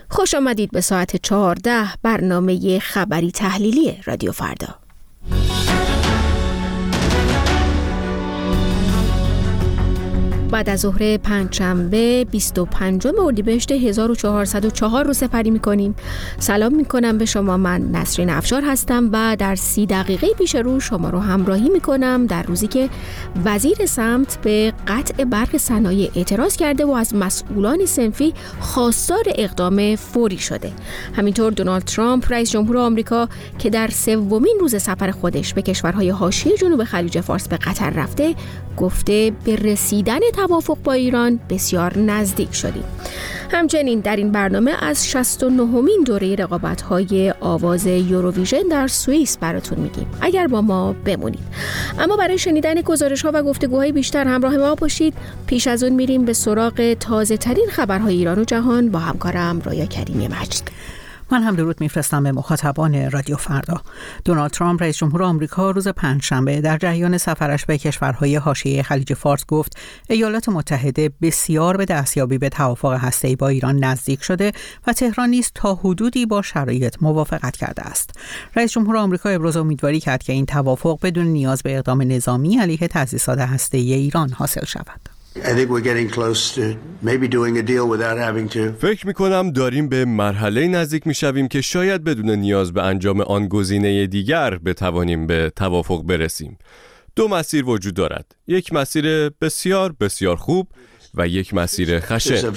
خوش آمدید به ساعت 14 برنامه خبری تحلیلی رادیو فردا. بعد از ظهر پنجشنبه 25 اردیبهشت 1404 رو سپری می‌کنیم. سلام می‌کنم به شما. من نسرین افشار هستم و در 30 دقیقه پیش رو شما رو همراهی می‌کنم در روزی که وزیر سمت به قطع برق صنایع اعتراض کرده و از مسئولان صنفی خواستار اقدام فوری شده. همینطور دونالد ترامپ رئیس جمهور آمریکا که در سومین روز سفر خودش به کشورهای حاشیه جنوب خلیج فارس به قطر رفته، گفته به رسیدن توافق با ایران بسیار نزدیک شدیم. همچنین در این برنامه از 69مین دوره رقابت‌های آواز یوروویژن در سوئیس براتون میگیم. اگر با ما بمونید. اما برای شنیدن گزارش‌ها و گفتگوهای بیشتر همراه ما باشید. پیش از اون میریم به سراغ تازه‌ترین خبرهای ایران و جهان با همکارم رویا کریمی مجید. من هم درود میفرستم به مخاطبان رادیو فردا. دونالد ترامپ رئیس جمهور آمریکا روز پنجشنبه در جریان سفرش به کشورهای حاشیه خلیج فارس گفت ایالات متحده بسیار به دستیابی به توافق هسته‌ای با ایران نزدیک شده و تهران نیز تا حدودی با شرایط موافقت کرده است. رئیس جمهور آمریکا ابراز امیدواری کرد که این توافق بدون نیاز به اقدام نظامی علیه تأسیسات هسته‌ای ایران حاصل شود. فکر می‌کنم داریم به مرحله نزدیک می‌شویم که شاید بدون نیاز به انجام آن گزینه دیگر بتوانیم به توافق برسیم. دو مسیر وجود دارد. یک مسیر بسیار بسیار خوب و یک مسیر خشن.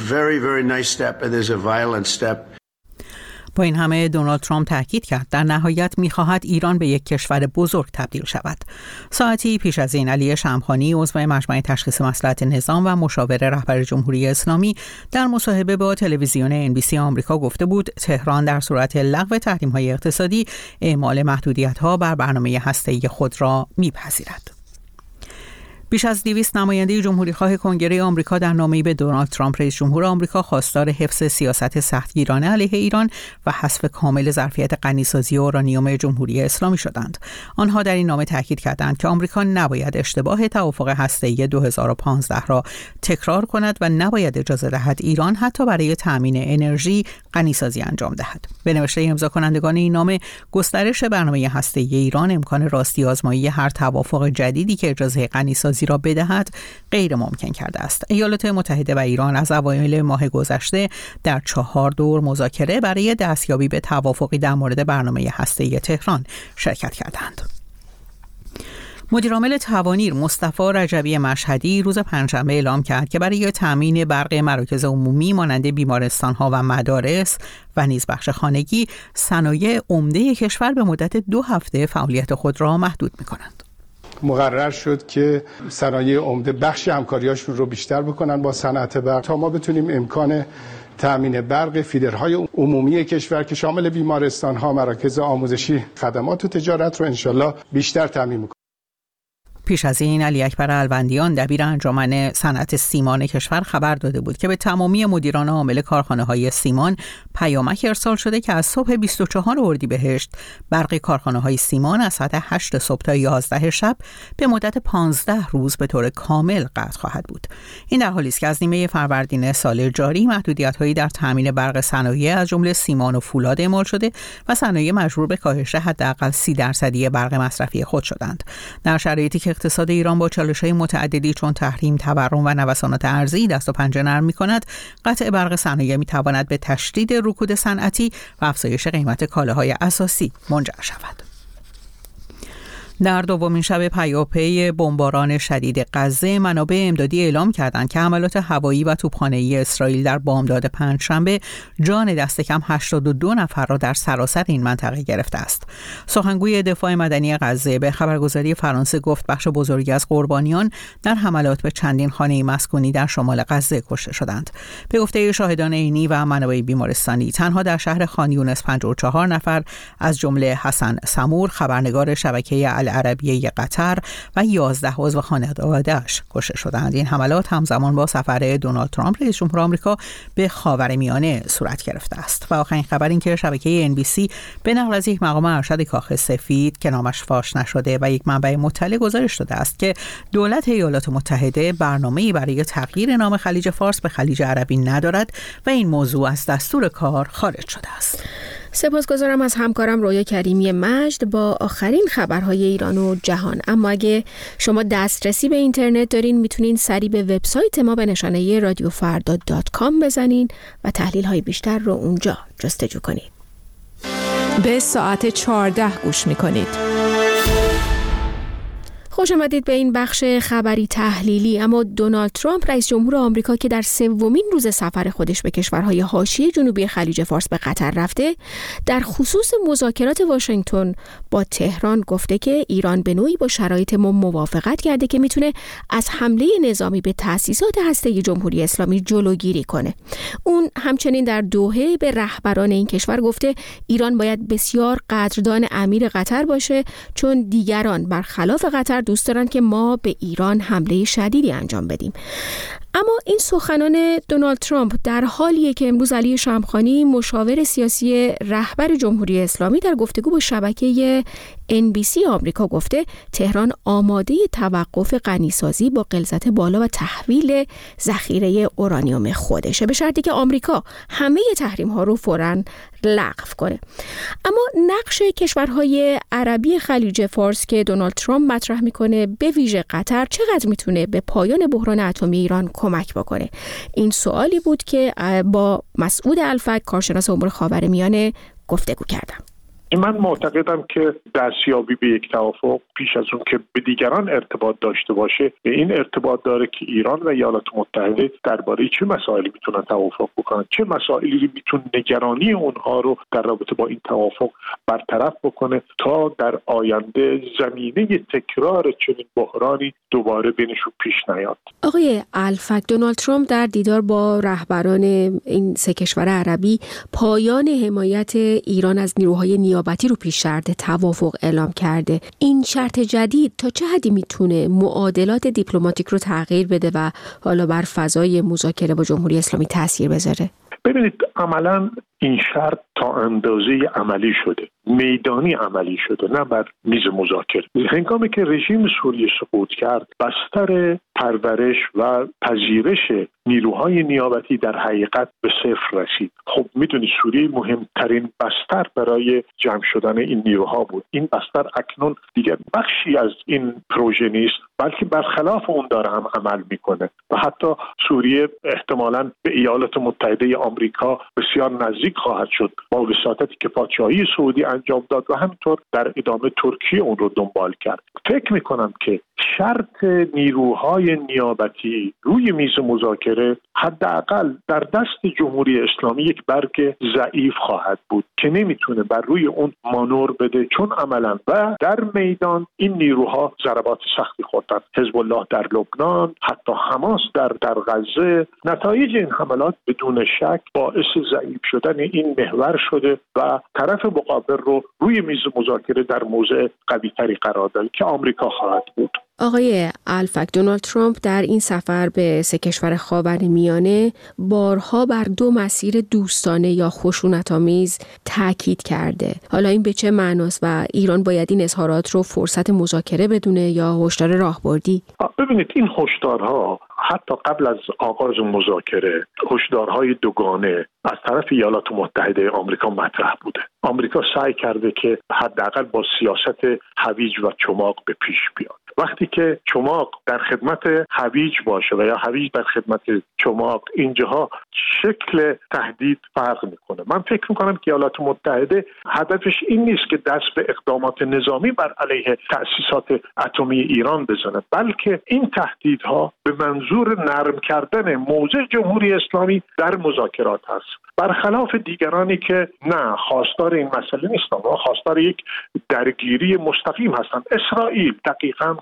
با این همه دونالد ترامپ تاکید کرد در نهایت می‌خواهد ایران به یک کشور بزرگ تبدیل شود. ساعتی پیش از این علی شمخانی عضو مجمع تشخیص مصلحت نظام و مشاور رهبر جمهوری اسلامی در مصاحبه با تلویزیون NBC آمریکا گفته بود تهران در صورت لغو تحریم‌های اقتصادی اعمال محدودیت‌ها بر برنامه هسته‌ای خود را می‌پذیرد. بیش از 200 نماینده جمهوری‌خواه کنگره آمریکا در نامه‌ای به دونالد ترامپ رئیس جمهور آمریکا خواستار حفظ سیاست سختگیرانه علیه ایران و حذف کامل ظرفیت غنیسازی اورانیوم جمهوری اسلامی شدند. آنها در این نامه تاکید کردند که آمریکا نباید اشتباه توافق هسته‌ای 2015 را تکرار کند و نباید اجازه دهد ایران حتی برای تامین انرژی غنیسازی انجام دهد. به نوشته امضا کنندگان این نامه، گسترش برنامه هسته‌ای ایران امکان راستی آزمایی هر توافق جدیدی که اجازه غنیسازی را بدهد غیر ممکن کرده است. ایالات متحده و ایران از اوایل ماه گذشته در 4 دور مذاکره برای دستیابی به توافقی در مورد برنامه هسته‌ای تهران شرکت کردند. مدیرعامل توانیر مصطفی رجبی مشهدی روز پنجشنبه اعلام کرد که برای تامین برق مراکز عمومی مانند بیمارستان‌ها و مدارس و نیز بخش خانگی صنایع عمده کشور به مدت 2 هفته فعالیت خود را محدود می‌کنند. مقرر شد که صنایع عمده بخش همکاریاشون رو بیشتر بکنن با صنعت برق تا ما بتونیم امکان تامین برق فیدرهای عمومی کشور که شامل بیمارستان‌ها، مراکز آموزشی، خدمات و تجارت رو انشالله بیشتر تامین می‌کنیم. پیش از این علی اکبر الوندیان دبیر انجمن صنعت سیمان کشور خبر داده بود که به تمامی مدیران عامل کارخانه‌های سیمان پیامک ارسال شده که از صبح 24 اردیبهشت برق کارخانه‌های سیمان از ساعت 8 صبح تا 11 شب به مدت 15 روز به طور کامل قطع خواهد بود. این در حالی است که از نیمه فروردین سال جاری محدودیت‌هایی در تامین برق صنایع از جمله سیمان و فولاد اعمال شده و صنایع مجبور به کاهش حداقل 30% برق مصرفی خود شدند. در شرایطی که اقتصاد ایران با چالش‌های متعددی چون تحریم، تورم و نوسانات ارزی دست و پنجه نرم می‌کند، قطع برق صنایع می‌تواند به تشدید رکود صنعتی و افزایش قیمت کالاهای اساسی منجر شود. در دومین شب پیاپی بمباران شدید غزه، منابع امدادی اعلام کردند که حملات هوایی و توپخانه‌ای اسرائیل در بامداد پنجشنبه جان دست کم 82 نفر را در سراسر این منطقه گرفته است. سخنگوی دفاع مدنی غزه به خبرگزاری فرانسه گفت بخش بزرگی از قربانیان در حملات به چندین خانه مسکونی در شمال غزه کشته شدند. به گفته شاهدان عینی و منابع بیمارستانی، تنها در شهر خان یونس 54 نفر از جمله حسن سمور خبرنگار شبکه دول عربیه قطر و 11 عضو خانواده‌اش کشته شدند. این حملات همزمان با سفر دونالد ترامپ رئیس جمهور آمریکا به خاورمیانه صورت گرفته است. و آخرین خبر این که شبکه NBC به نقل از یک مقام ارشد کاخ سفید که نامش فاش نشده و یک منبع مطلع گزارش داده است که دولت ایالات متحده برنامه‌ای برای تغییر نام خلیج فارس به خلیج عربی ندارد و این موضوع از دستور کار خارج شده است. سپاسگزارم از همکارم رویا کریمی مجد با آخرین خبرهای ایران و جهان. اما اگه شما دسترسی به اینترنت دارین میتونین سریع به وبسایت ما به نشانه radiofrda.com بزنین و تحلیل‌های بیشتر رو اونجا جستجو کنید. به ساعت 14 گوش میکنید. خوش آمدید به این بخش خبری تحلیلی. اما دونالد ترامپ رئیس جمهور آمریکا که در سومین روز سفر خودش به کشورهای حاشیه جنوبی خلیج فارس به قطر رفته، در خصوص مذاکرات واشنگتن با تهران گفته که ایران به نوعی با شرایط ما موافقت کرده که میتونه از حمله نظامی به تأسیسات هسته‌ای جمهوری اسلامی جلوگیری کنه. اون همچنین در دوحه به رهبران این کشور گفته ایران باید بسیار قدردان امیر قطر باشه، چون دیگران برخلاف قطر دوست دارن که ما به ایران حمله شدیدی انجام بدیم. اما این سخنان دونالد ترامپ در حالیه که امروز علی شمخانی مشاور سیاسی رهبر جمهوری اسلامی در گفتگو با شبکه NBC آمریکا گفته تهران آماده توقف غنیسازی با غلظت بالا و تحویل ذخیره اورانیوم خودشه، به شرطی که آمریکا همه تحریم ها رو فوراً لغو کنه. اما نقش کشورهای عربی خلیج فارس که دونالد ترامپ مطرح میکنه، به ویژه قطر، چقدر میتونه به پایان بحران اتمی ایران کمک بکنه؟ این سوالی بود که با مسعود الفک کارشناس امور خاورمیانه گفتگو کردم. من معتقدم که دستیابی به یک توافق پیش از اون که به دیگران ارتباط داشته باشه، به این ارتباط داره که ایران و ایالات متحده درباره چه مسائلی میتونن توافق بکنن، چه مسائلی میتونه نگرانی اونها رو در رابطه با این توافق برطرف بکنه تا در آینده زمینه تکرار چنین بحرانی دوباره بینشون پیش نیاد. آقای الفک، دونالد ترامپ در دیدار با رهبران این سه کشور عربی پایان حمایت ایران از نیروهای نیابتی رو پیش شرط توافق اعلام کرده. این شرط جدید تا چه حدی میتونه معادلات دیپلماتیک رو تغییر بده و حالا بر فضای مذاکره با جمهوری اسلامی تاثیر بذاره؟ ببینید، عملاً این شرط تا اندازه عملی شده، میدانی عملی شده، نه بر میز مذاکره. هنگامی که رژیم سوریه سقوط کرد، بستر پرورش و پذیرش نیروهای نیابتی در حقیقت به صفر رسید. خب میدونید سوریه مهمترین بستر برای جمع شدن این نیروها بود. این بستر اکنون دیگر بخشی از این پروژه نیست، بلکه برخلاف اون داره هم عمل میکنه و حتی سوریه احتمالاً به ایالات متحده آمریکا بسیار نزدیک خواهد شد با وساطتی که پادشاهی سعودی انجام داد و همینطور در ادامه ترکیه اون رو دنبال کرد. فکر میکنم که شرط نیروهای نیابتی روی میز مذاکره حداقل در دست جمهوری اسلامی یک برگ ضعیف خواهد بود که نمیتونه بر روی اون مانور بده، چون عملا و در میدان این نیروها ضربات سختی خوردن. حزب الله در لبنان، حتی حماس در غزه. نتایج این حملات بدون شک باعث ضعیف شدن این محور شده و طرف مقابل رو روی میز مذاکره در موضع قوی‌تری قرار داد که آمریکا خواهد بود. آقای الفک، دونالد ترامپ در این سفر به سه کشور خاورمیانه بارها بر دو مسیر دوستانه یا خشونت‌آمیز تاکید کرده. حالا این به چه معناست و ایران باید این اظهارات رو فرصت مذاکره بدونه یا هشدار راهبردی؟ ببینید، این هشدارها حتی قبل از آغاز مذاکره هشدارهای دوگانه از طرف ایالات متحده آمریکا مطرح بوده. آمریکا سعی کرده که حداقل با سیاست هویج و چماق به پیش بیاد. وقتی که چماق در خدمت هویج باشه و یا هویج در خدمت چماق، اینجاها شکل تهدید فرق میکنه. من فکر میکنم که ایالات متحده هدفش این نیست که دست به اقدامات نظامی بر علیه تأسیسات اتمی ایران بزنه، بلکه این تهدیدها به منظور نرم کردن موضع جمهوری اسلامی در مذاکرات هست، برخلاف دیگرانی که نه خواستار این مسئله نیستن و خواستار یک درگیری مستقیم هستند. اسرائیل دقیقاً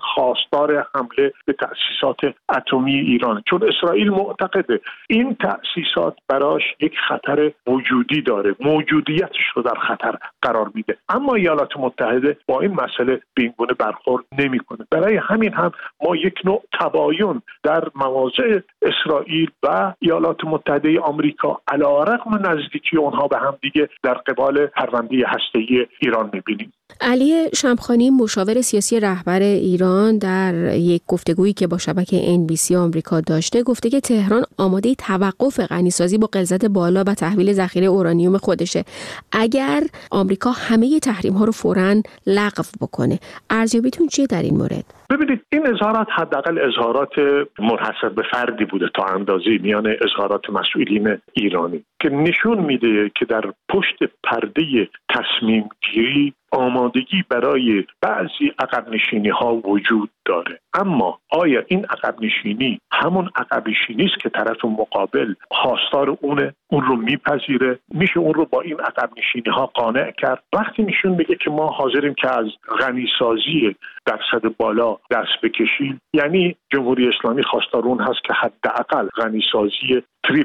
خواستار حمله به تأسیسات اتمی ایران، چون اسرائیل معتقده این تأسیسات براش یک خطر وجودی داره، موجودیتش رو در خطر قرار میده. اما ایالات متحده با این مسئله به این گونه برخورد نمیکنه. برای همین هم ما یک نوع تباین در مواضع اسرائیل و ایالات متحده آمریکا علیرغم نزدیکی اونها به هم دیگه در قبال پرونده هسته‌ای ایران میبینیم. علی شمخانی مشاور سیاسی رهبر ایران در یک گفتگویی که با شبکه NBC آمریکا داشته گفته که تهران آماده توقف غنیسازی با غلظت بالا و تحویل ذخیره اورانیوم خودشه اگر آمریکا همه تحریم ها رو فوراً لغو بکنه. ارزیابیتون چیه در این مورد؟ ببینید این اظهارات حداقل اظهارات منحصر به فردی بوده تا اندازه‌ای میان اظهارات مسئولین ایرانی که نشون میده که در پشت پرده تصمیم گیری آمادگی برای بعضی عقب نشینی ها وجود داره. اما آیا این عقب نشینی همون عقب نشینی است که طرف مقابل خواستار اون رو میپذیره؟ میشه اون رو با این عقب نشینی ها قانع کرد؟ وقتی نشون بگه که ما حاضریم که از غنیسازی درصد بالا دست بکشیم، یعنی جمهوری اسلامی خواستار اون هست که حداقل غنیسازی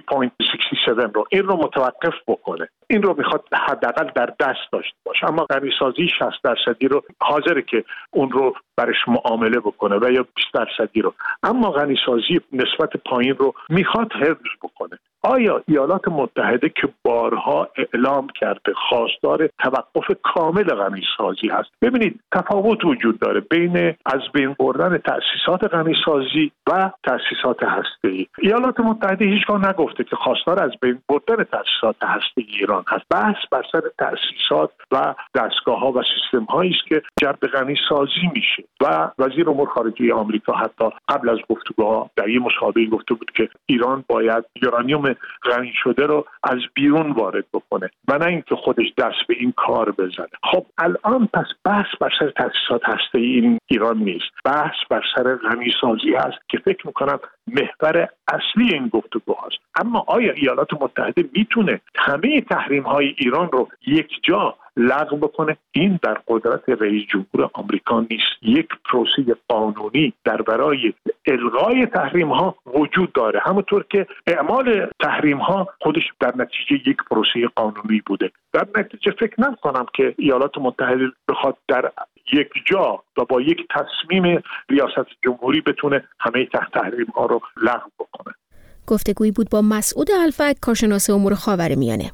3.67 رو این رو متوقف بکنه. این رو میخواد حداقل در دست داشته باشه، اما غنیسازی 60% رو حاضره که اون رو برش معامله بکنه و یا 20% رو، اما غنیسازی نسبت پایین رو میخواد حفظ بکنه. آیا ایالات متحده که بارها اعلام کرده خواستار توقف کامل غنیسازی هست؟ ببینید تفاوت وجود داره بین از بین بردن تأسیسات غنیسازی و تأسیسات هسته‌ای. ایالات متحده هیچگاه نگفته که خواستار از بین بردن تأسیسات هسته‌ای ایران هست. بحث بر سر تأسیسات و دستگاه‌ها و سیستم‌هایی است که جلب غنیسازی میشه و وزیر امور خارجه آمریکا حتی قبل از گفتگوها در یک مصاحبه گفته بود که ایران باید یورانیوم غنی شده رو از بیرون وارد بکنه و نه اینکه خودش دست به این کار بزنه. خب الان پس بحث بر سر تأسیسات هسته‌ای این ایران نیست، بحث بر سر غنیسازی هست که فکر میکنم محور اصلی این گفتگو هست. اما آیا ایالات متحده میتونه همه تحریم های ایران رو یک جا لغو بکنه؟ این در قدرت رئیس جمهور آمریکا نیست. یک پروسه قانونی در برای الغای تحریم ها وجود داره، همونطور که اعمال تحریم ها خودش در نتیجه یک پروسه قانونی بوده. در نتیجه فکر نمی‌کنم که ایالات متحده بخواد در یک جا و با یک تصمیم ریاست جمهوری بتونه همه تحریم ها رو لغو بکنه. گفتگویی بود با مسعود الفت، کارشناس امور خاورمیانه.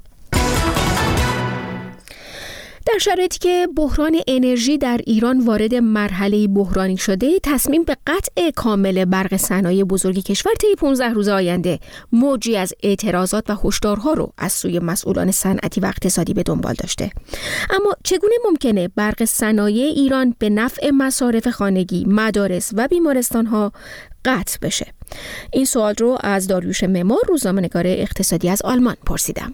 در شرایطی که بحران انرژی در ایران وارد مرحله بحرانی شده، تصمیم به قطع کامل برق صنایع بزرگ کشور طی 15 روز آینده موجی از اعتراضات و هشدارها رو از سوی مسئولان صنعتی و اقتصادی به دنبال داشته. اما چگونه ممکنه برق صنایع ایران به نفع مصارف خانگی، مدارس و بیمارستان‌ها قطع بشه؟ این سوال رو از داریوش معمار، روزنامه‌نگار اقتصادی از آلمان پرسیدم.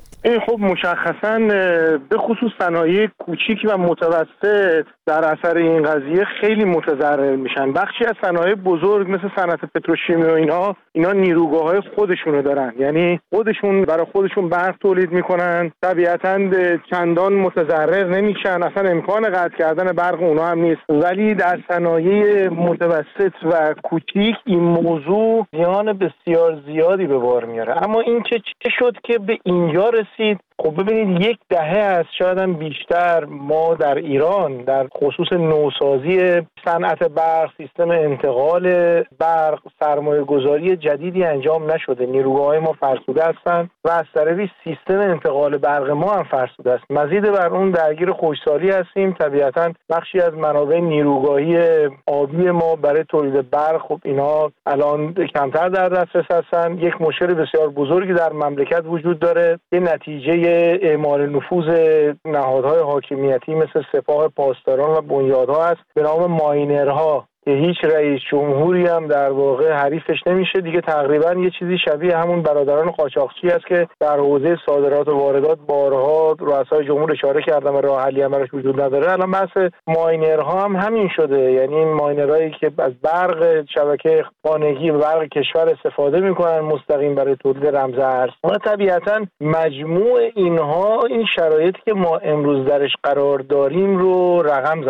خب مشخصاً به خصوص صنایع کوچیک و متوسط در اثر این قضیه خیلی متضرر میشن. بخشی از صنایع بزرگ مثل صنعت پتروشیمی و اینا نیروگاه‌های خودشونو دارن، یعنی خودشون برای خودشون برق تولید میکنن، طبیعتاً چندان متضرر نمیشن، اصلا امکان قطع کردن برق اونا هم نیست. ولی در صنایع متوسط و کوچیک این موضوع زیان بسیار زیادی به بار میاره. اما این چه شد که به اینجا رسید؟ خب ببینید 10 دهه است، شاید هم بیشتر، ما در ایران در خصوص نوسازی صنعت برق، سیستم انتقال برق، سرمایه گذاری جدیدی انجام نشده. نیروگاه‌های ما فرسوده هستند و از طرفی سیستم انتقال برق ما هم فرسوده است. مزید بر اون درگیر خشکسالی هستیم. طبیعتاً بخشی از منابع نیروگاهی آبی ما برای تولید برق خب اینا الان کمتر در دسترس هستند. یک مشکل بسیار بزرگی در مملکت وجود داره. این نتیجه اعمال نفوذ نهادهای حاکمیتی مثل سپاه پاسداران و بنیادها است به نام ماینرها که هیچ رئیس جمهوری هم در واقع حریفش نمیشه. دیگه تقریبا یه چیزی شبیه همون برادران قاچاقچی است که در حوزه صادرات و واردات بارها رؤسای جمهور اشاره کردن و راه حلی براش وجود نداره. الان بحث ماینرها هم همین شده، یعنی این ماینرهایی که از برق شبکه خانگی و برق کشور استفاده میکنن مستقیم برای تولید رمز ارز. و طبیعتا مجموع اینها این شرایطی که ما امروز درش قرار داریم رو رقم زدن.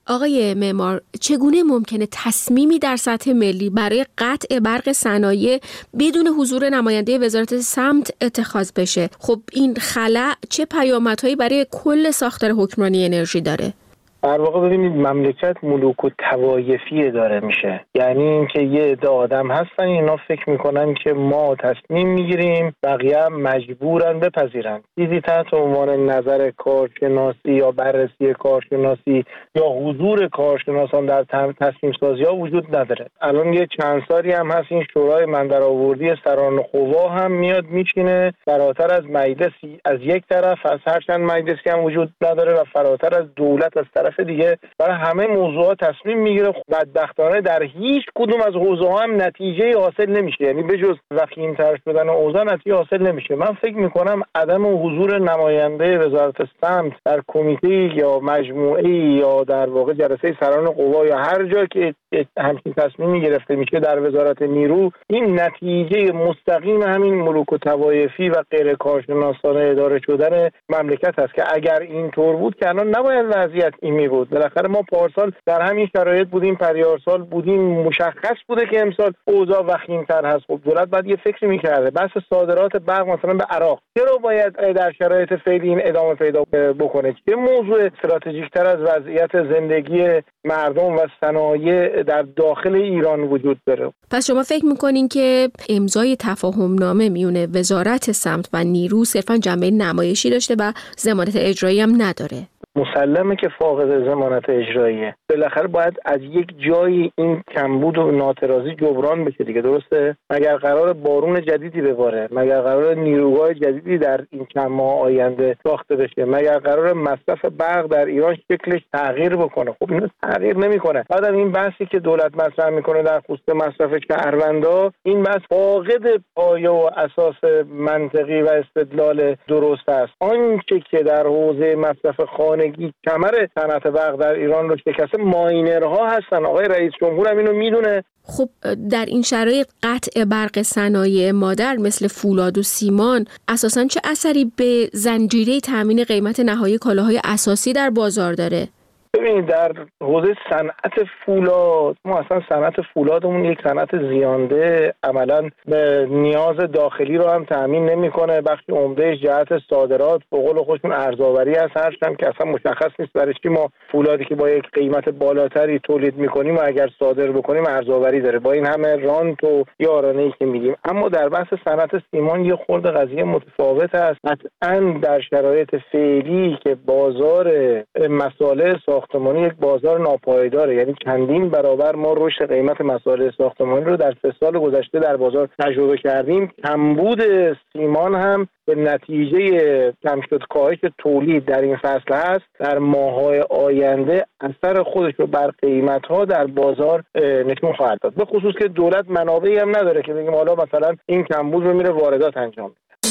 آقای معمار، چگونه ممکنه تصمیمی در سطح ملی برای قطع برق صنایع بدون حضور نماینده وزارت سمت اتخاذ بشه؟ خب این خلأ چه پیامدهایی برای کل ساختار حکمرانی انرژی داره؟ در واقع ببینید مملکت ملوک و طوایفی داره میشه، یعنی اینکه یه عده آدم هستن اینا فکر میکنن که ما تصمیم میگیریم بقیه هم مجبورن بپذیرن. چیزی تحت عنوان نظر کارشناسی یا بررسی کارشناسی یا حضور کارشناسان در تصمیم سازی ها وجود نداره. الان یه چند سالی هم هست این شورای مندرآوردی سران قوا هم میاد میشینه فراتر از مجلسی از یک طرف، از هر چند مجلسی هم وجود نداره و فراتر از دولت از طرف دیگه برای همه موضوعات تصمیم میگیره. بدبختانه در هیچ کدوم از حوزه‌ها هم نتیجه حاصل نمیشه، یعنی بجز وخیم‌تر شدن اوضاع نتیجه حاصل نمیشه. من فکر میکنم عدم حضور نماینده وزارت سمت در کمیته یا مجموعه یا در واقع جلسه سران قوا یا هر جا که همچین تصمیمی گرفته میشه در وزارت نیرو، این نتیجه مستقیم همین ملوک و طوایفی و غیر کارشناسانه اداره شدن مملکت است که اگر اینطور بود که الان نباید وضعیت این می بود. بالاخره ما پارسال در همین شرایط بودیم، پریارسال بودیم، مشخص بوده که امسال اوضاع وخیم‌تر هست. خب دولت باید یه فکری می‌کرده. بحث صادرات برق مثلا به عراق چرا باید در شرایط فعلی این ادامه پیدا بکنه؟ چه موضوع استراتژیک‌تر از وضعیت زندگی مردم و صنایع در داخل ایران وجود داره؟ پس شما فکر می‌کنین که امضای تفاهم‌نامه میون وزارت سمت و نیرو صرفاً جنبه نمایشی داشته و ضمانت اجرایی هم نداره؟ مسلمه که فاقد ضمانت اجراییه. بالاخره باید از یک جایی این کمبود و ناترازی جبران بشه دیگه، درسته؟ مگر قرار بارون جدیدی بباره؟ مگر قرار نیروگاه جدیدی در این چند ماه آینده ساخته بشه؟ مگر قرار مصرف برق در ایران شکلش تغییر بکنه؟ خب اینو تغییر نمیکنه. بعدم این بحثی که دولت مطرح میکنه در خصوص مصرف شهروندا، این بحث فاقد پایه و اساس منطقی و استدلال درست است. آنچه که در حوزه مصرف خانگی کمر صنعت برق در ایران رو شکسته ماینرها هستن. آقای رئیس جمهور هم اینو میدونه. خب در این شرایط قطع برق صنایع مادر مثل فولاد و سیمان اساساً چه اثری به زنجیره تامین قیمت نهایی کالاهای اساسی در بازار داره؟ ببینید در حوزه صنعت فولاد، ما اصلا صنعت فولادمون یک صنعت زیانده، عملاً به نیاز داخلی رو هم تامین نمیکنه. بخش عمدهش جهت صادرات به قول خودشون ارزآوری هست، هرچند که اصلا مشخص نیست برای چی ما فولادی که با یک قیمت بالاتری تولید میکنیم و اگر صادر بکنیم ارزآوری داره با این همه رانت و یارانه‌ای که میگیم. اما در بحث صنعت سیمان یه خورده قضیه متفاوت است. قطعاً در شرایط فعلی که بازار مسائل ساختمانی یک بازار ناپایداره، یعنی چندین برابر ما رشد قیمت مسائل ساختمانی رو در 3 سال گذشته در بازار تجربه کردیم. کمبود سیمان هم به نتیجه کمشد کاهش تولید در این فصل هست. در ماه‌های آینده اثر خودش رو بر قیمت‌ها در بازار نشون خواهد داد، به خصوص که دولت منابعی هم نداره که بگیم حالا مثلا این کمبود رو میره واردات انجام میده.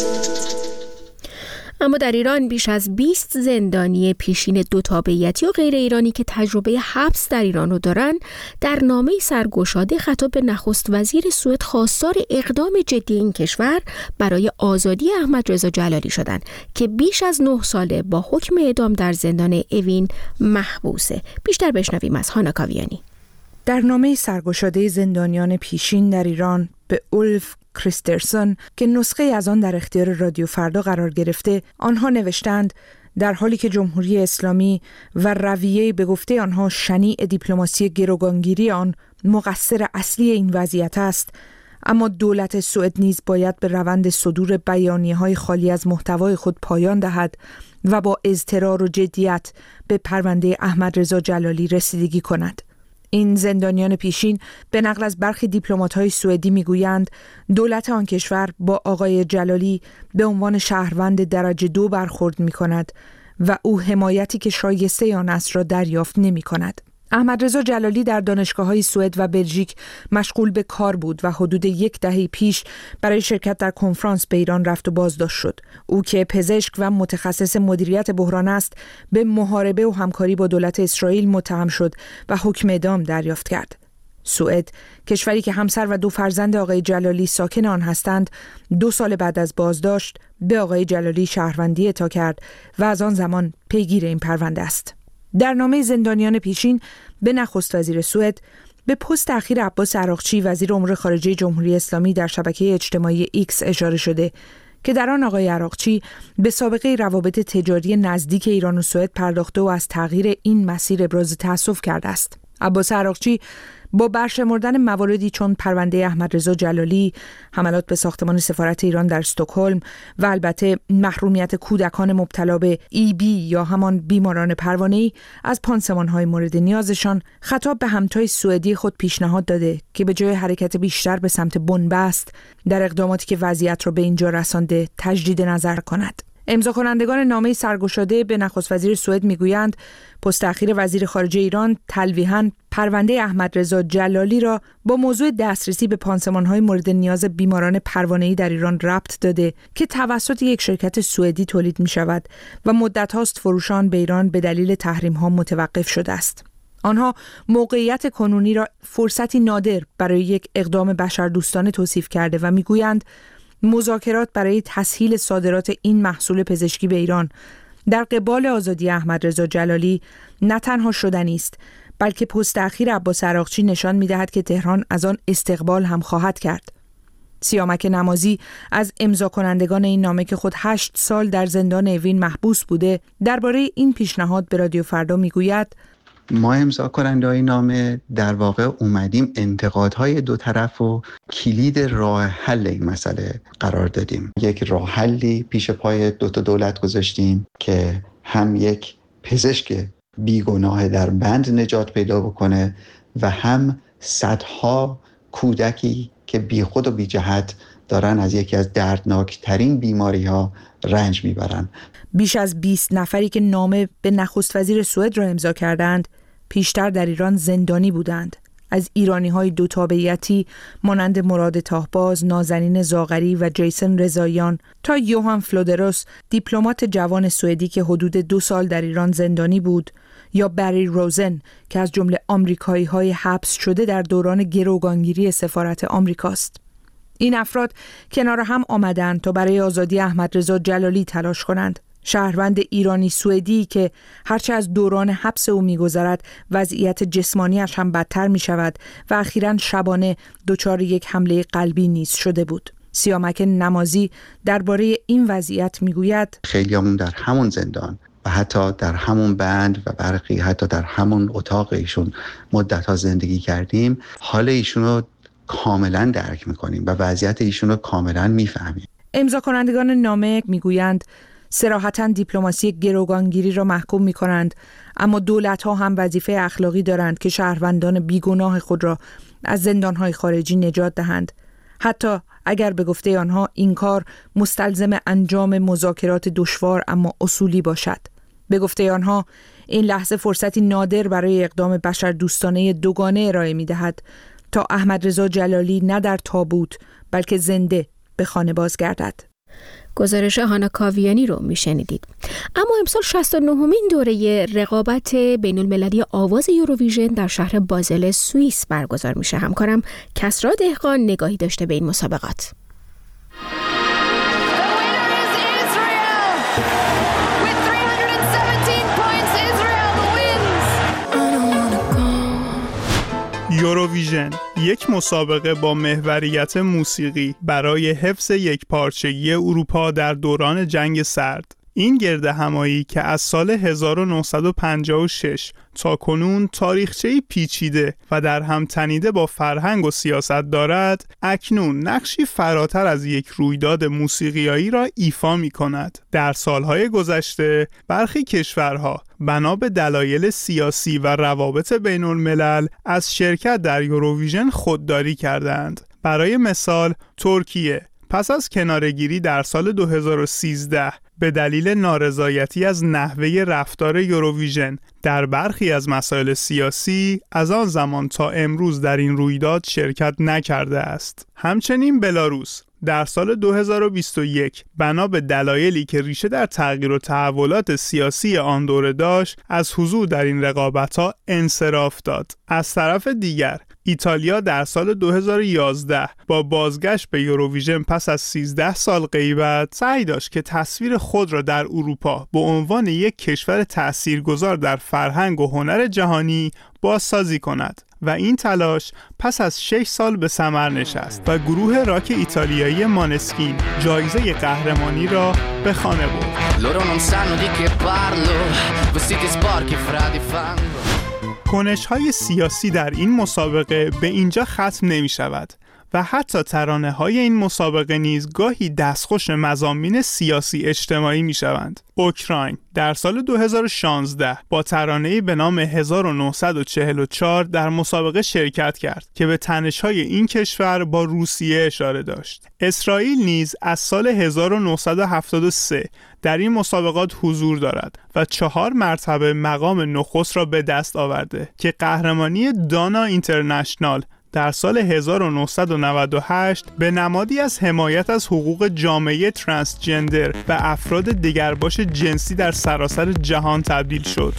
اما در ایران بیش از 20 زندانی پیشین دو تابعیتی و غیر ایرانی که تجربه حبس در ایران رو دارن در نامه سرگشاده خطاب به نخست وزیر سوئد خواستار اقدام جدی این کشور برای آزادی احمد رضا جلالی شدند که بیش از 9 ساله با حکم اعدام در زندان اوین محبوسه. بیشتر بشنویم از هانا کاویانی. در نامه سرگشاده زندانیان پیشین در ایران به اولف کریسترسن که نسخه از آن در اختیار رادیو فردا قرار گرفته، آنها نوشتند در حالی که جمهوری اسلامی و رویه به گفته آنها شنیع دیپلماسی گروگانگیری آن مقصر اصلی این وضعیت است، اما دولت سوئد نیز باید به روند صدور بیانیه‌های خالی از محتوای خود پایان دهد و با اضطرار و جدیت به پرونده احمد رضا جلالی رسیدگی کند. این زندانیان پیشین به نقل از برخی دیپلمات‌های سوئدی میگویند دولت آن کشور با آقای جلالی به عنوان شهروند درجه 2 برخورد می‌کند و او حمایتی که شایسته آن است را دریافت نمی‌کند. احمد رضا جلالی در دانشگاه‌های سوئد و بلژیک مشغول به کار بود و حدود 1 دهه پیش برای شرکت در کنفرانس به ایران رفت و بازداشت شد. او که پزشک و متخصص مدیریت بحران است، به محاربه و همکاری با دولت اسرائیل متهم شد و حکم اعدام دریافت کرد. سوئد، کشوری که همسر و 2 فرزند آقای جلالی ساکن آن هستند، 2 سال بعد از بازداشت به آقای جلالی شهروندی اعطا کرد و از آن زمان پیگیر این پرونده است. در نامه زندانیان پیشین به نخست وزیر سوئد به پست اخیر عباس عراقچی وزیر امور خارجه جمهوری اسلامی در شبکه اجتماعی ایکس اشاره شده که در آن آقای عراقچی به سابقه روابط تجاری نزدیک ایران و سوئد پرداخته و از تغییر این مسیر ابراز تأسف کرده است. عباس عراقچی با برشمردن مواردی چون پرونده احمدرضا جلالی، حملات به ساختمان سفارت ایران در استکهلم و البته محرومیت کودکان مبتلا به EB یا همان بیماران پروانه‌ای از پانسمان‌های مورد نیازشان، خطاب به همتای سوئدی خود پیشنهاد داده که به جای حرکت بیشتر به سمت بنبست در اقداماتی که وضعیت را به اینجا رسانده تجدید نظر کند. امضا کنندگان نامه سرگشاده به نخست وزیر سوئد میگویند پست اخیر وزیر خارجه ایران تلویحاً پرونده احمدرضا جلالی را با موضوع دسترسی به پانسمان‌های مورد نیاز بیماران پروانه‌ای در ایران ربط داده که توسط یک شرکت سوئدی تولید می‌شود و مدت هاست فروش آن به ایران به دلیل تحریم‌ها متوقف شده است. آنها موقعیت کنونی را فرصتی نادر برای یک اقدام بشردوستانه توصیف کرده و میگویند مذاکرات برای تسهیل صادرات این محصول پزشکی به ایران در قبال آزادی احمدرضا جلالی نه تنها شدنی است، بلکه پست اخیر عباس عراقچی نشان می‌دهد که تهران از آن استقبال هم خواهد کرد. سیامک نمازی از امضا کنندگان این نامه که خود 8 سال در زندان اوین محبوس بوده درباره این پیشنهاد به رادیو فردا میگوید: ما امضا کننده‌های نامه در واقع اومدیم انتقادهای دو طرف و کلید راه حل این مسئله قرار دادیم. یک راه حلی پیش پای دو تا دولت گذاشتیم که هم یک پزشک بیگناه در بند نجات پیدا بکنه و هم صدها کودکی که بی خود و بی جهت دارن از یکی از دردناکترین بیماری ها رنج میبرن. بیش از 20 نفری که نامه به نخست وزیر سوئد را امضا کردند پیشتر در ایران زندانی بودند. از ایرانی‌های دو تابعیتی مانند مراد تاهباز، نازنین زاغری و جیسن رضاییان تا یوهان فلودروس، دیپلمات جوان سوئدی که حدود 2 سال در ایران زندانی بود، یا بری روزن که از جمله آمریکایی‌های حبس شده در دوران گروگانگیری سفارت آمریکاست. این افراد کنار هم آمدند تا برای آزادی احمدرضا جلالی تلاش کنند. شهروند ایرانی سوئدی که هرچه از دوران حبس او می‌گذرد وضعیت جسمانیش هم بدتر می‌شود و اخیراً شبانه دچار یک حمله قلبی نیز شده بود. سیامک نمازی درباره این وضعیت می‌گوید: خیلیامون در همون زندان و حتی در همون بند و برخی حتی در همون اتاق ایشون مدت‌ها زندگی کردیم، حال ایشون رو کاملا درک می‌کنیم و وضعیت ایشون رو کاملا می‌فهمیم. امضا کنندگان نامه می‌گویند صراحتاً دیپلماسی گروگانگیری را محکوم می‌کنند، اما دولت‌ها هم وظیفه اخلاقی دارند که شهروندان بیگناه خود را از زندان‌های خارجی نجات دهند، حتی اگر به گفته آنها این کار مستلزم انجام مذاکرات دشوار اما اصولی باشد. به گفته آنها این لحظه فرصتی نادر برای اقدام بشردوستانه دوگانه ارائه می‌دهد تا احمدرضا جلالی نه در تابوت بلکه زنده به خانه بازگردد. گزارش هانا کاویانی رو میشنیدید. اما امسال 69مین دوره رقابت بین المللی آواز یوروویژن در شهر بازل سوئیس برگزار میشه. همکارم کسرا دهقان نگاهی داشته به این مسابقات. یوروویژن یک مسابقه با محوریت موسیقی برای حفظ یکپارچگی اروپا در دوران جنگ سرد. این گردهمایی که از سال 1956 تا کنون تاریخچه‌ای پیچیده و در هم تنیده با فرهنگ و سیاست دارد، اکنون نقشی فراتر از یک رویداد موسیقیایی را ایفا می‌کند. در سالهای گذشته برخی کشورها بنا به دلایل سیاسی و روابط بین الملل از شرکت در یوروویژن خودداری کردند. برای مثال ترکیه پس از کناره‌گیری در سال 2013 به دلیل نارضایتی از نحوه رفتار یوروویژن در برخی از مسائل سیاسی از آن زمان تا امروز در این رویداد شرکت نکرده است. همچنین بلاروس در سال 2021 بنا به دلایلی که ریشه در تغییر و تحولات سیاسی آن دوره داشت از حضور در این رقابت‌ها انصراف داد. از طرف دیگر ایتالیا در سال 2011 با بازگشت به یوروویژن پس از 13 سال غیبت سعی داشت که تصویر خود را در اروپا به عنوان یک کشور تاثیرگذار در فرهنگ و هنر جهانی بازسازی کند و این تلاش پس از 6 سال به ثمر نشست و گروه راک ایتالیایی مانسکین جایزه قهرمانی را به خانه برد. کنش‌های سیاسی در این مسابقه به اینجا ختم نمی‌شود و حتی ترانه‌های این مسابقه نیز گاهی دستخوش مضامین سیاسی اجتماعی می‌شوند. اوکراین در سال 2016 با ترانه‌ای به نام 1944 در مسابقه شرکت کرد که به تنش‌های این کشور با روسیه اشاره داشت. اسرائیل نیز از سال 1973 در این مسابقات حضور دارد و 4 مرتبه مقام نخست را به دست آورده که قهرمانی دانا اینترنشنال در سال 1998 به نمادی از حمایت از حقوق جامعه ترانسجندر و افراد دگرباش جنسی در سراسر جهان تبدیل شد.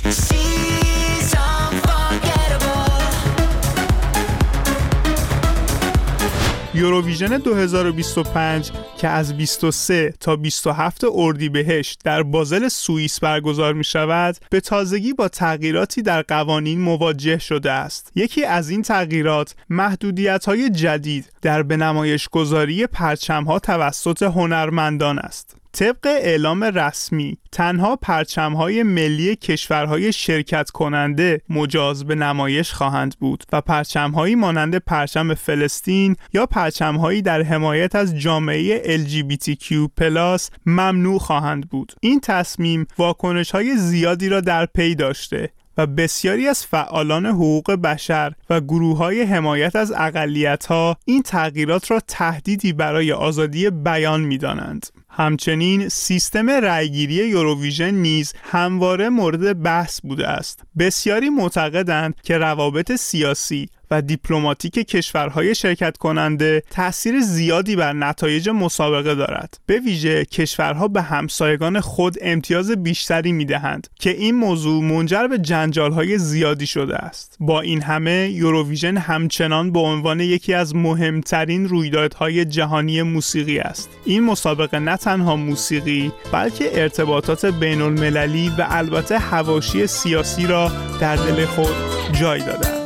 یوروویژن 2025 که از 23 تا 27 اردیبهشت در بازل سوئیس برگزار می شود، به تازگی با تغییراتی در قوانین مواجه شده است. یکی از این تغییرات محدودیت‌های جدید در به نمایش گذاری پرچم‌ها توسط هنرمندان است. طبق اعلام رسمی تنها پرچم‌های ملی کشورهای شرکت کننده مجاز به نمایش خواهند بود و پرچم‌هایی مانند پرچم فلسطین یا پرچم‌هایی در حمایت از جامعه LGBTQ+ ممنوع خواهند بود. این تصمیم واکنش‌های زیادی را در پی داشته و بسیاری از فعالان حقوق بشر و گروه‌های حمایت از اقلیت‌ها این تغییرات را تهدیدی برای آزادی بیان می‌دانند. همچنین سیستم رأیگیری یوروویژن نیز همواره مورد بحث بوده است. بسیاری معتقدند که روابط سیاسی و دیپلماتیک کشورهای شرکت کننده تأثیر زیادی بر نتایج مسابقه دارد. به ویژه کشورها به همسایگان خود امتیاز بیشتری می‌دهند که این موضوع منجر به جنجال‌های زیادی شده است. با این همه یوروویژن همچنان به عنوان یکی از مهمترین رویدادهای جهانی موسیقی است. این مسابقه نه تنها موسیقی بلکه ارتباطات بین‌المللی و البته حواشی سیاسی را در دل خود جای داده است.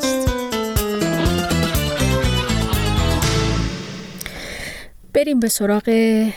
بریم به سراغ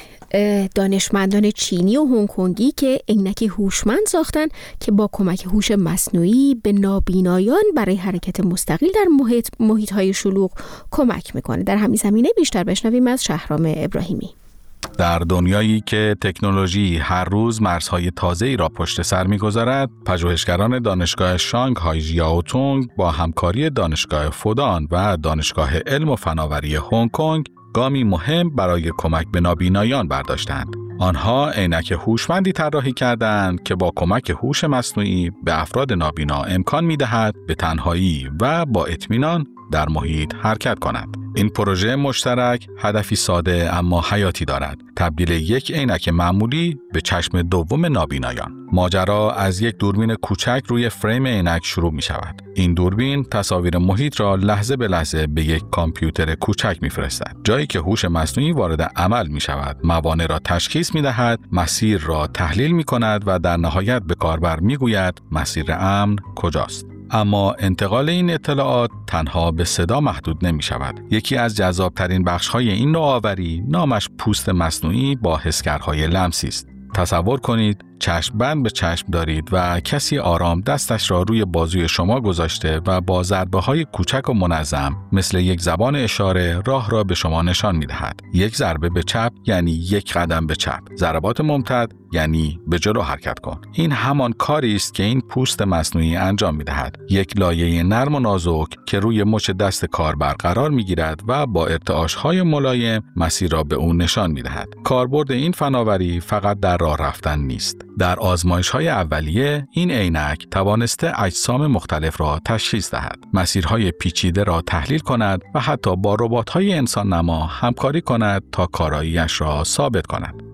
دانشمندان چینی و هنگ کنگی که عینک هوشمند ساختن که با کمک هوش مصنوعی به نابینایان برای حرکت مستقل در محیط‌های شلوغ کمک میکنه. در همین زمینه بیشتر بشنویم از شهرام ابراهیمی. در دنیایی که تکنولوژی هر روز مرزهای تازه‌ای را پشت سر می‌گذارد، پژوهشگران دانشگاه شانگهای ژیائوتونگ با همکاری دانشگاه فودان و دانشگاه علم و فناوری هنگ کنگ گامی مهم برای کمک به نابینایان برداشتند. آنها عینک هوشمندی طراحی کردند که با کمک هوش مصنوعی به افراد نابینا امکان می‌دهد به تنهایی و با اطمینان در محیط حرکت کنند. این پروژه مشترک هدفی ساده اما حیاتی دارد: تبدیل یک عینک معمولی به چشم دوم نابینایان. ماجرا از یک دوربین کوچک روی فریم عینک شروع می شود. این دوربین تصاویر محیط را لحظه به لحظه به یک کامپیوتر کوچک می‌فرستد. جایی که هوش مصنوعی وارد عمل می شود، موانع را تشخیص می دهد، مسیر را تحلیل می کند و در نهایت به کاربر می گوید مسیر امن کجاست. اما انتقال این اطلاعات تنها به صدا محدود نمی شود. یکی از جذابترین بخش‌های این نوآوری نامش پوست مصنوعی با حسگرهای لمسی است. تصور کنید چشم بند به چشم دارید و کسی آرام دستش را روی بازوی شما گذاشته و با ضربه‌های کوچک و منظم مثل یک زبان اشاره راه را به شما نشان می‌دهد. یک ضربه به چپ یعنی یک قدم به چپ. ضربات ممتد یعنی به جلو حرکت کن. این همان کاری است که این پوست مصنوعی انجام می‌دهد. یک لایه نرم و نازک که روی مچ دست کاربر قرار می‌گیرد و با ارتعاش‌های ملایم مسیر را به او نشان می‌دهد. کاربرد این فناوری فقط در راه رفتن نیست. در آزمایش‌های اولیه این عینک توانسته اجسام مختلف را تشخیص دهد، مسیرهای پیچیده را تحلیل کند و حتی با ربات‌های انسان نما همکاری کند تا کارایی‌اش را ثابت کند.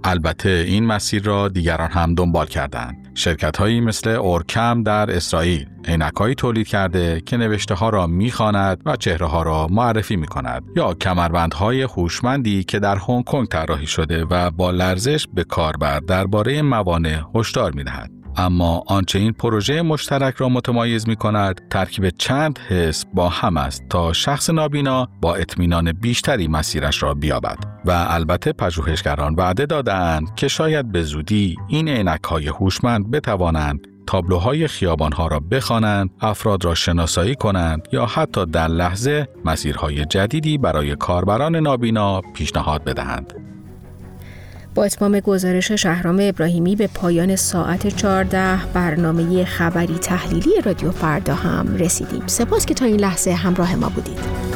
البته این مسیر را دیگران هم دنبال کردند. شرکت‌هایی مثل اورکم در اسرائیل عینک‌هایی تولید کرده که نوشته‌ها را می‌خواند و چهره‌ها را معرفی می‌کند، یا کمربندهای هوشمندی که در هنگ کنگ طراحی شده و با لرزش به کاربر درباره موانع هشدار می‌دهد. اما آنچه این پروژه مشترک را متمایز می‌کند ترکیب چند حس با هم است تا شخص نابینا با اطمینان بیشتری مسیرش را بیابد. و البته پژوهشگران وعده دادند که شاید به زودی این عینک‌های هوشمند بتوانند تابلوهای خیابان‌ها را بخوانند، افراد را شناسایی کنند یا حتی در لحظه مسیرهای جدیدی برای کاربران نابینا پیشنهاد بدهند. با اتمام گزارش شهرام ابراهیمی به پایان ساعت 14 برنامه خبری تحلیلی رادیو فردا هم رسیدیم. سپاس که تا این لحظه همراه ما بودید.